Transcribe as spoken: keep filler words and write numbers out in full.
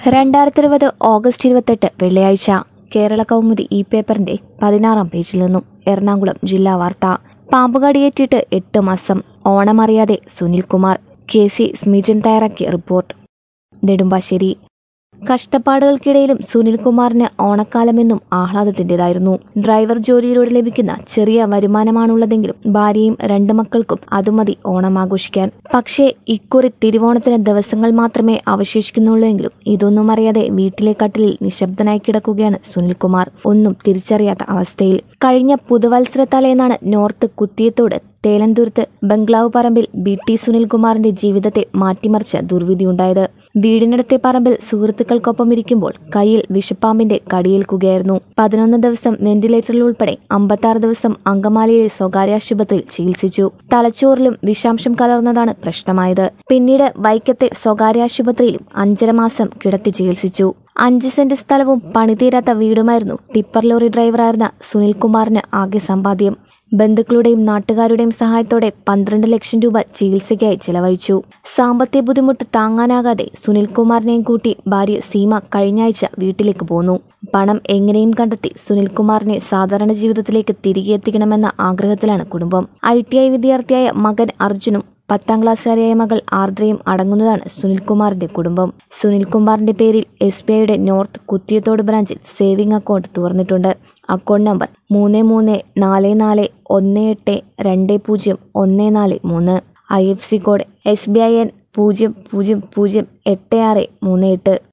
രണ്ടായിരത്തി ഇരുപത് ഓഗസ്റ്റ് ഇരുപത്തെട്ട് വെള്ളിയാഴ്ച കേരള കൗമുദി ഈ പേപ്പറിന്റെ പതിനാറാം പേജിൽ നിന്നും എറണാകുളം ജില്ലാ വാർത്ത. പാമ്പുകടിയേറ്റിട്ട് എട്ട് മാസം, ഓണമറിയാതെ സുനിൽകുമാർ. കെ സി സ്മിജൻ തയ്യാറാക്കിയ റിപ്പോർട്ട്. നെടുമ്പാശ്ശേരി. കഷ്ടപ്പാടുകൾക്കിടയിലും സുനിൽകുമാറിന് ഓണക്കാലമെന്നും ആഹ്ലാദത്തിൻ്റെതായിരുന്നു. ഡ്രൈവർ ജോലിയിലൂടെ ലഭിക്കുന്ന ചെറിയ വരുമാനമാണുള്ളതെങ്കിലും ഭാര്യയും രണ്ട് മക്കൾക്കും അതുമതി ഓണം ആഘോഷിക്കാൻ. പക്ഷേ ഇക്കുറി തിരുവോണത്തിന് ദിവസങ്ങൾ മാത്രമേ അവശേഷിക്കുന്നുള്ളൂ എങ്കിലും ഇതൊന്നും അറിയാതെ വീട്ടിലെ കട്ടിലിൽ നിശബ്ദനായി കിടക്കുകയാണ് സുനിൽകുമാർ, ഒന്നും തിരിച്ചറിയാത്ത അവസ്ഥയിൽ. കഴിഞ്ഞ പുതുവത്സര തലേന്നാണ് നോർത്ത് കുത്തിയത്തോട് തേലന്തുരുത്ത് ബംഗ്ലാവ് പറമ്പിൽ ബി ടി സുനിൽകുമാറിന്റെ ജീവിതത്തെ മാറ്റിമറിച്ച ദുർവിധിയുണ്ടായത്. വീടിനടുത്തെ പറമ്പിൽ സുഹൃത്തുക്കൾക്കൊപ്പം ഇരിക്കുമ്പോൾ കയ്യിൽ വിഷപ്പാമ്പിന്റെ കടിയേൽക്കുകയായിരുന്നു. പതിനൊന്ന് ദിവസം വെന്റിലേറ്ററിൽ ഉൾപ്പെടെ അമ്പത്താറ് ദിവസം അങ്കമാലിയിലെ സ്വകാര്യ ആശുപത്രിയിൽ ചികിത്സിച്ചു. തലച്ചോറിലും വിഷാംശം കലർന്നതാണ് പ്രശ്നമായത്. പിന്നീട് വൈക്കത്തെ സ്വകാര്യ ആശുപത്രിയിലും അഞ്ചര മാസം കിടത്തി ചികിത്സിച്ചു. അഞ്ച് സെന്റ് സ്ഥലവും പണിതീരാത്ത വീടുമായിരുന്നു ടിപ്പർ ലോറി ഡ്രൈവറായിരുന്ന സുനിൽകുമാറിന് ആകെ സമ്പാദ്യം. ബന്ധുക്കളുടെയും നാട്ടുകാരുടെയും സഹായത്തോടെ പന്ത്രണ്ട് ലക്ഷം രൂപ ചികിത്സയ്ക്കായി ചെലവഴിച്ചു. സാമ്പത്തിക ബുദ്ധിമുട്ട് താങ്ങാനാകാതെ സുനിൽകുമാറിനെയും കൂട്ടി ഭാര്യ സീമ കഴിഞ്ഞയാഴ്ച വീട്ടിലേക്ക് പോന്നു. പണം എങ്ങനെയും കണ്ടെത്തി സുനിൽകുമാറിനെ സാധാരണ ജീവിതത്തിലേക്ക് തിരികെ എത്തിക്കണമെന്ന ആഗ്രഹത്തിലാണ് കുടുംബം. ഐ ടി ഐ വിദ്യാർത്ഥിയായ മകൻ അർജുനും പത്താം ക്ലാസ്സുകാരിയായ മകൾ ആർദ്രയും അടങ്ങുന്നതാണ് സുനിൽകുമാറിന്റെ കുടുംബം. സുനിൽകുമാറിന്റെ പേരിൽ എസ് ബി ഐയുടെ നോർത്ത് കുത്തിയത്തോട് ബ്രാഞ്ചിൽ സേവിംഗ് അക്കൗണ്ട് തുറന്നിട്ടുണ്ട്. അക്കൗണ്ട് നമ്പർ മൂന്ന് മൂന്ന് നാല് നാല് ഒന്ന് എട്ട് രണ്ട് പൂജ്യം ഒന്ന് നാല് മൂന്ന്. I F C code S B I N പൂജ്യം പൂജ്യം പൂജ്യം എട്ട് ആറ് മൂന്ന് എട്ട്.